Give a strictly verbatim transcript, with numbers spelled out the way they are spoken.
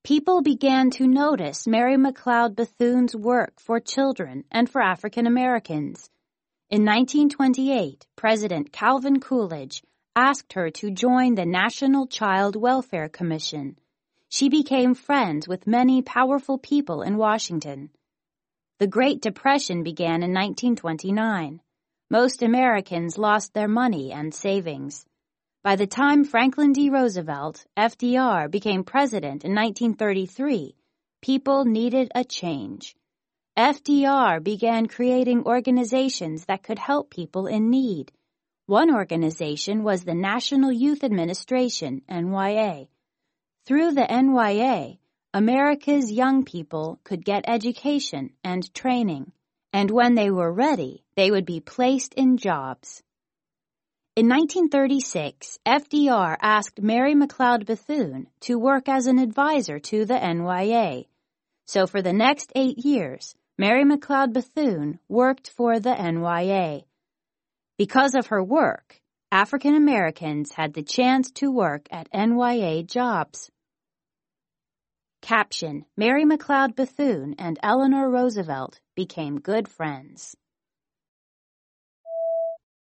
people began to notice Mary McLeod Bethune's work for children and for African Americans. In nineteen twenty-eight, President Calvin Coolidge asked her to join the National Child Welfare Commission. She became friends with many powerful people in Washington. The Great Depression began in nineteen twenty-nine. Most Americans lost their money and savings. By the time Franklin D. Roosevelt, F D R, became president in nineteen thirty-three, people needed a change. F D R began creating organizations that could help people in need. One organization was the National Youth Administration, N Y A. Through the N Y A, America's young people could get education and training, and when they were ready, they would be placed in jobs. In nineteen thirty-six, F D R asked Mary McLeod Bethune to work as an advisor to the N Y A. So for the next eight years, Mary McLeod Bethune worked for the N Y A. Because of her work, African Americans had the chance to work at N Y A jobs. Caption: Mary McLeod Bethune and Eleanor Roosevelt became good friends.